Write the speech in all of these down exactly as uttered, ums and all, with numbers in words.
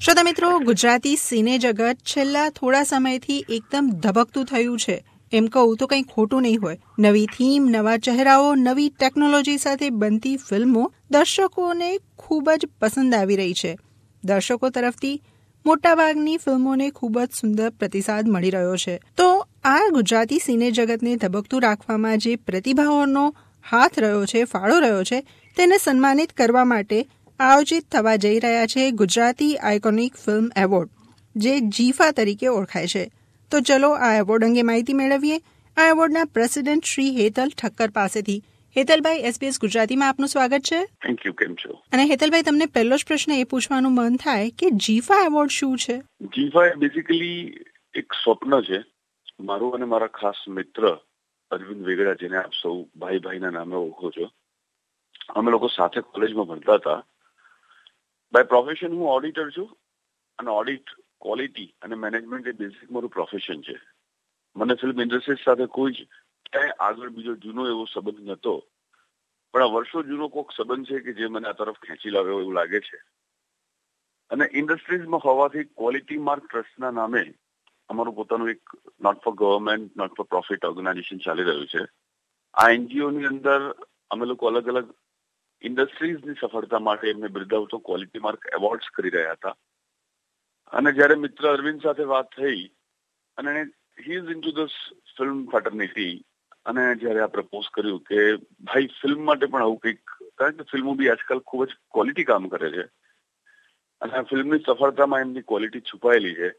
શ્રોતા મિત્રો, ગુજરાતી સિને જગત છેલ્લા થોડા સમયથી એકદમ ધબકતું થયું છે. એમ કહું તો કંઈ ખોટું નહીં હોય. નવી થીમ, નવા ચહેરાઓ, નવી ટેકનોલોજી સાથે બનતી ફિલ્મો દર્શકોને ખૂબ જ પસંદ આવી રહી છે. દર્શકો તરફથી મોટાભાગની ફિલ્મોને ખૂબ જ સુંદર પ્રતિસાદ મળી રહ્યો છે. તો આ ગુજરાતી સિને જગતને ધબકતું રાખવામાં જે પ્રતિભાઓનો હાથ રહ્યો છે, ફાળો રહ્યો છે, તેને સન્માનિત કરવા માટે આયોજિત થવા જઈ રહ્યા છે ગુજરાતી આઇકોનિક ફિલ્મ એવોર્ડ, જે જીફા તરીકે ઓળખાય છે. તો ચલો આ એવોર્ડ અંગે માહિતી મેળવીએ આ એવોર્ડના પ્રેસિડેન્ટ શ્રી હેતલ ઠક્કર પાસેથી. હેતલભાઈ, એસબીએસ ગુજરાતીમાં આપનું સ્વાગત છે. Thank you. કેમ છો? અને હેતલભાઈ, તમને પહેલો જ પ્રશ્ન એ પૂછવાનું મન થાય કે જીફા એવોર્ડ શું છે? જીફા બેઝિકલી એક સ્વપ્ન છે મારું અને મારા ખાસ મિત્ર અરવિંદ વેગડા, જેને આપ સૌ ભાઈ ભાઈના નામે ઓળખો છો. અમે લોકો સાથે કોલેજમાં ભણતા હતા. બાય પ્રોફેશન હું ઓડિટર છું અને ઓડિટ, ક્વોલિટી અને મેનેજમેન્ટ એ બેઝિક મારું પ્રોફેશન છે. મને ફિલ્મ ઇન્ડસ્ટ્રી સાથે કોઈ જ ક્યાંય આગળ બીજો જૂનો એવો સંબંધ નહોતો, પણ આ વર્ષો જૂનો કોઈક સંબંધ છે કે જે મને આ તરફ ખેંચી લાવ્યો એવું લાગે છે. અને ઇન્ડસ્ટ્રીઝમાં હોવાથી ક્વોલિટી માર્ક ટ્રસ્ટના નામે અમારું પોતાનું એક not for government, not for profit organisation ચાલી રહ્યું છે. આ એનજીઓની અંદર અમે લોકો અલગ અલગ ઇન્ડસ્ટ્રીઝની સફળતા માટે એમને બિરદાવતો ક્વોલિટી માર્ક એવોર્ડ્સ કરી રહ્યા હતા. અને જ્યારે મિત્ર અરવિંદ સાથે વાત થઈ અને he is into this film fraternity, અને જ્યારે આ પ્રપોઝ કર્યું કે ભાઈ ફિલ્મ માટે પણ આવું કંઈક, કારણ કે ફિલ્મો બી આજકાલ ખૂબ જ ક્વોલિટી કામ કરે છે અને આ ફિલ્મની સફળતામાં એમની ક્વોલિટી છુપાયેલી છે,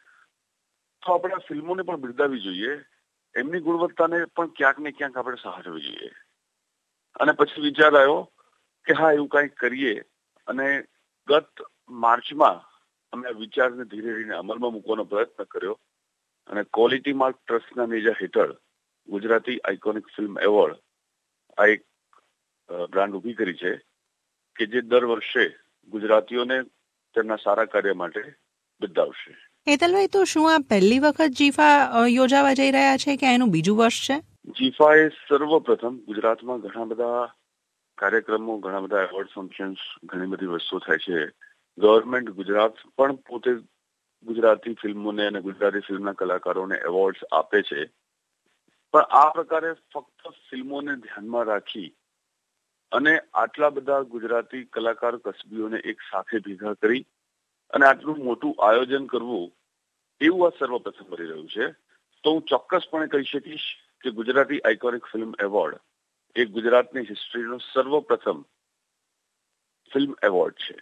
તો આપણે આ ફિલ્મોને પણ બિરદાવવી જોઈએ, એમની ગુણવત્તાને પણ ક્યાંક ને ક્યાંક આપણે સહારવી જોઈએ. અને પછી વિચાર આવ્યો કે હા, એવું કંઈક કરીએ. અને ગત માર્ચમાં અમે આ વિચારને ધીરે ધીરે અમલમાં મૂકવાનો પ્રયત્ન કર્યો અને ક્વોલિટી માર્ક ટ્રસ્ટના નેજા હેઠળ ગુજરાતી આઇકોનિક ફિલ્મ એવોર્ડ આ એક બ્રાન્ડ ઊભી કરી છે કે જે દર વર્ષે ગુજરાતીઓને તેમના સારા કાર્ય માટે બિરદાવશે. હેતલભાઈ, તો શું આ પહેલી વખત જીફા યોજાવા જઈ રહ્યા છે કે એનું બીજું વર્ષ છે? જીફા એ સર્વપ્રથમ ગુજરાતમાં ઘણા બધા કાર્યક્રમો, ઘણા બધા એવોર્ડ ફંક્શન્સ, ઘણી બધી વસ્તુઓ થાય છે. ગવર્મેન્ટ ગુજરાત પણ પોતે ગુજરાતી ફિલ્મોને અને ગુજરાતી ફિલ્મના કલાકારોને એવોર્ડ્સ આપે છે, પણ આ પ્રકારે ફક્ત ફિલ્મોને ધ્યાનમાં રાખી અને આટલા બધા ગુજરાતી કલાકાર કસબીઓને એક સાથે ભેગા કરી અને આટલું મોટું આયોજન કરવું, એવું આ સર્વપ્રથમ કરી રહ્યું છે. તો હું ચોક્કસપણે કહી શકીશ કે ગુજરાતી આઇકોનિક ફિલ્મ એવોર્ડ એ ગુજરાતની હિસ્ટ્રીનો સર્વપ્રથમ ફિલ્મ એવોર્ડ છે.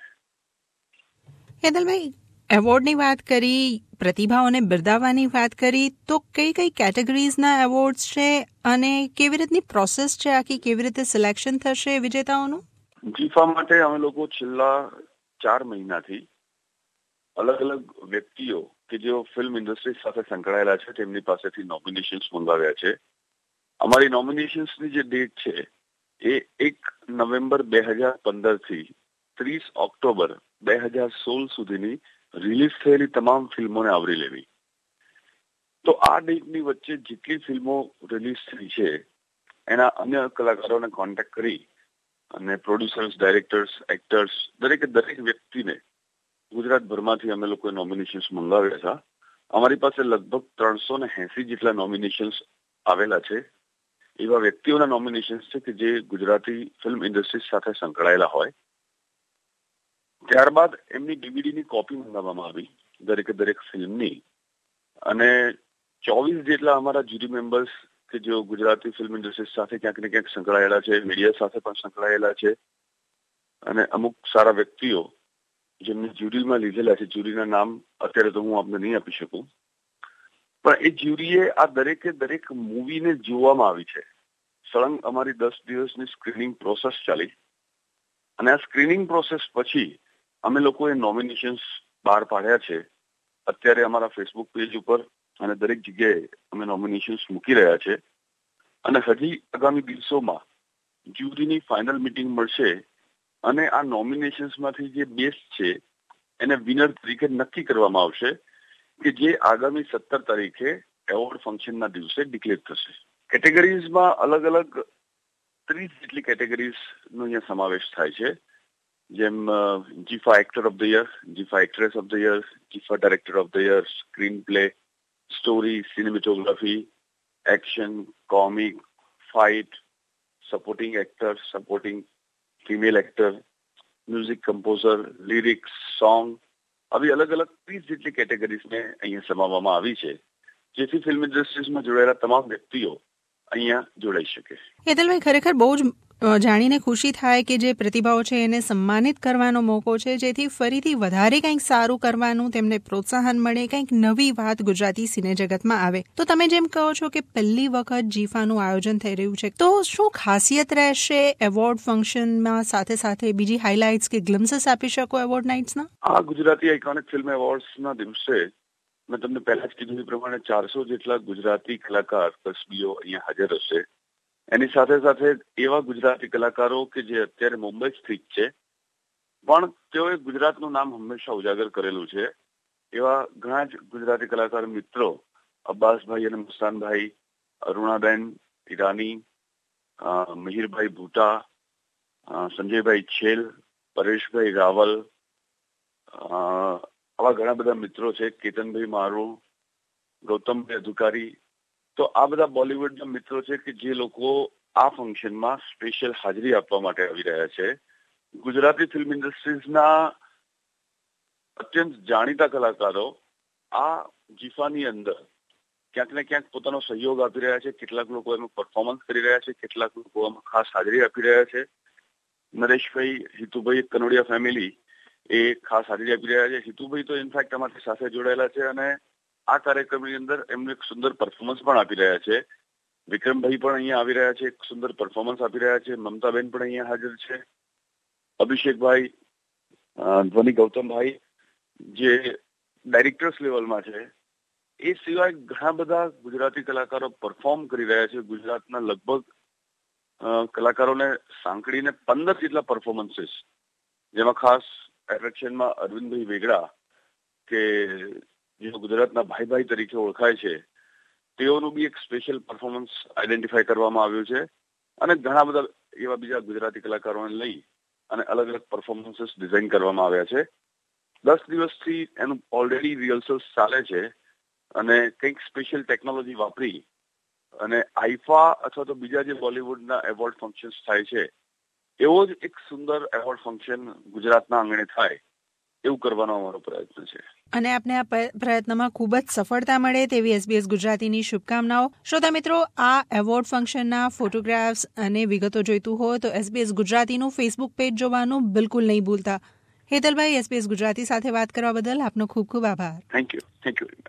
હેતલભાઈ, એવોર્ડની વાત કરી, પ્રતિભાઓને બિરદાવવાની વાત કરી, તો કઈ કઈ કેટેગરીઝના એવોર્ડ્સ છે અને કેવી રીતની પ્રોસેસ છે આખી, કેવી રીતે સિલેક્શન થશે વિજેતાઓનું? જીફા માટે અમે લોકો છેલ્લા ચાર મહિનાથી અલગ અલગ વ્યક્તિઓ કે જેઓ ફિલ્મ ઇન્ડસ્ટ્રી સાથે સંકળાયેલા છે તેમની પાસેથી નોમિનેશન્સ મંગાવ્યા છે. અમારી નોમિનેશન્સની જે ડેટ છે એ એક નવેમ્બર બે હજાર પંદર થી ત્રીસ ઓક્ટોબર બે હજાર સોળ સુધીની રિલીઝ થયેલી તમામ ફિલ્મોને આવરી લેવી. તો આ ડેટની વચ્ચે જેટલી ફિલ્મો રિલીઝ થઈ છે એના અન્ય કલાકારોને કોન્ટેક્ટ કરી અને પ્રોડ્યુસર્સ, ડાયરેક્ટર્સ, એક્ટર્સ, દરેકે દરેક વ્યક્તિને ગુજરાતભરમાંથી અમે લોકોએ નોમિનેશન્સ મંગાવ્યા હતા. અમારી પાસે લગભગ ત્રણસો ને એસી જેટલા નોમિનેશન્સ આવેલા છે. એવા વ્યક્તિઓના નોમિનેશન્સ છે કે જે ગુજરાતી ફિલ્મ ઇન્ડસ્ટ્રી સાથે સંકળાયેલા હોય. ત્યારબાદ એમની ડીવીડીની કોપી મંગાવવામાં આવી દરેકે દરેક ફિલ્મની, અને ચોવીસ જેટલા અમારા જ્યુરી મેમ્બર્સ કે જેઓ ગુજરાતી ફિલ્મ ઇન્ડસ્ટ્રી સાથે ક્યાંક ને ક્યાંક સંકળાયેલા છે, મીડિયા સાથે પણ સંકળાયેલા છે, અને અમુક સારા વ્યક્તિઓ જેમને જ્યુરીમાં લીધેલા છે. જ્યુરીના નામ અત્યારે તો હું આપને નહીં આપી શકું, પણ એ જ્યુરીએ આ દરેકે દરેક મૂવીને જોવામાં આવી છે. સળંગ અમારી દસ દિવસની સ્ક્રીનિંગ પ્રોસેસ ચાલી, અને આ સ્ક્રીનિંગ પ્રોસેસ પછી અમે લોકોએ નોમિનેશન્સ બહાર પાડ્યા છે. અત્યારે અમારા ફેસબુક પેજ ઉપર અને દરેક જગ્યાએ અમે નોમિનેશન્સ મૂકી રહ્યા છે, અને હજી આગામી દિવસોમાં જ્યુરીની ફાઇનલ મીટિંગ મળશે અને આ નોમિનેશન્સમાંથી જે બેસ્ટ છે એને વિનર તરીકે નક્કી કરવામાં આવશે કે જે આગામી સત્તર તારીખે એવોર્ડ ફંક્શનના દિવસે ડિક્લેર થશે. કેટેગરીઝમાં અલગ અલગ ત્રીસ જેટલી કેટેગરીઝનો અહીંયા સમાવેશ થાય છે. જેમ GIFA actor of the year, GIFA actress of the year, GIFA director of the year, screen play, story, cinematography, action, comic, fight, supporting actor, supporting female actor, music composer, lyrics, song, આવી અલગ અલગ ત્રીસ જેટલી કેટેગરીઝને અહીંયા સમાવવામાં આવી છે, જેથી ફિલ્મ ઇન્ડસ્ટ્રીઝમાં જોડાયેલા તમામ વ્યક્તિઓ અહીંયા જોડાઈ શકે. હેતલભાઈ, ખરેખર બહુ જ જાણીને ખુશી થાય કે જે પ્રતિભાઓ છે એને સન્માનિત કરવાનો મોકો છે, જેથી ફરીથી વધારે કંઈક સારું કરવાનું તેમને પ્રોત્સાહન મળે, કંઈક નવી વાત ગુજરાતી સિને જગતમાં આવે. તો તમે જેમ કહો છો કે પહેલી વખત જીફાનું આયોજન થઈ રહ્યું છે, તો શું ખાસિયત રહેશે એવોર્ડ ફંક્શનમાં? સાથે સાથે બીજી હાઇલાઇટ્સ કે ગ્લિમ્સેસ આપી શકો એવોર્ડ નાઇટ્સના? આ ગુજરાતી આઇકોનિક ફિલ્મ એવોર્ડ્સના દિવસે મેં તમને પહેલા જ કીધું એ પ્રમાણે ચારસો જેટલા ગુજરાતી કલાકાર કસબીઓ અહીંયા હાજર હશે. એની સાથે સાથે એવા ગુજરાતી કલાકારો કે જે અત્યારે મુંબઈ સ્થિત છે, પણ તેઓએ ગુજરાતનું નામ હંમેશા ઉજાગર કરેલું છે, એવા ઘણા જ ગુજરાતી કલાકાર મિત્રો અબ્બાસભાઈ અને મુસ્તાનભાઈ, અરુણાબેન ઈરાની, મિહિરભાઈ ભૂટા, સંજયભાઈ છેલ, પરેશભાઈ રાવલ, આવા ઘણા બધા મિત્રો છે, કેતનભાઈ મારું, ગૌતમભાઈ અધિકારી. તો આ બધા બોલિવૂડના મિત્રો છે કે જે લોકો આ ફંક્શનમાં સ્પેશિયલ હાજરી આપવા માટે આવી રહ્યા છે. ગુજરાતી ફિલ્મ ઇન્ડસ્ટ્રીઝના અત્યંત જાણીતા કલાકારો આ જીફાની અંદર ક્યાંક ને ક્યાંક પોતાનો સહયોગ આપી રહ્યા છે. કેટલાક લોકો એનું પરફોર્મન્સ કરી રહ્યા છે, કેટલાક લોકો એમાં ખાસ હાજરી આપી રહ્યા છે. નરેશભાઈ, હિતુભાઈ, કનોડિયા ફેમિલી એ ખાસ હાજરી આપી રહ્યા છે. હિતુભાઈ તો ઇનફેક્ટ અમારી સાથે જોડાયેલા છે અને આ કાર્યક્રમની અંદર એમનું એક સુંદર પરફોર્મન્સ પણ આપી રહ્યા છે. વિક્રમભાઈ પણ અહીંયા આવી રહ્યા છે, એક સુંદર પરફોર્મન્સ આપી રહ્યા છે. મમતાબેન પણ અહીંયા હાજર છે. અભિષેકભાઈ, ધ્વની ગૌતમભાઈ જે ડાયરેક્ટર્સ લેવલમાં છે. એ સિવાય ઘણા બધા ગુજરાતી કલાકારો પરફોર્મ કરી રહ્યા છે. ગુજરાતના લગભગ કલાકારોને સાંકળીને પંદર જેટલા પરફોર્મન્સીસ, જેમાં ખાસ એટ્રેક્શનમાં અરવિંદભાઈ વેગડા કે જે ગુજરાતના ભાઈ ભાઈ તરીકે ઓળખાય છે, તેઓનું બી એક સ્પેશિયલ પરફોર્મન્સ આઈડેન્ટિફાઈ કરવામાં આવ્યું છે. અને ઘણા બધા એવા બીજા ગુજરાતી કલાકારોને લઈ અને અલગ અલગ પરફોર્મન્સીસ ડિઝાઇન કરવામાં આવ્યા છે. દસ દિવસથી એનું ઓલરેડી રિહર્સલ્સ ચાલે છે અને કંઈક સ્પેશિયલ ટેકનોલોજી વાપરી અને આઈફા અથવા તો બીજા જે બોલિવૂડના એવોર્ડ ફંક્શન્સ થાય છે, એવો જ એક સુંદર એવોર્ડ ફંક્શન ગુજરાતના આંગણે થાય એવું કરવાનો અમારો પ્રયત્ન છે. અને આપને આ પ્રયત્નમાં ખૂબ જ સફળતા મળે તેવી એસબીએસ ગુજરાતીની શુભકામનાઓ. શ્રોતા મિત્રો, આ એવોર્ડ ફંક્શનના ફોટોગ્રાફ્સ અને વિગતો જોઈતું હોય તો એસબીએસ ગુજરાતીનું ફેસબુક પેજ જોવાનું બિલકુલ નહીં ભૂલતા. હેતલભાઈ, એસબીએસ ગુજરાતી સાથે વાત કરવા બદલ આપનો ખૂબ ખૂબ આભાર. Thank you thank you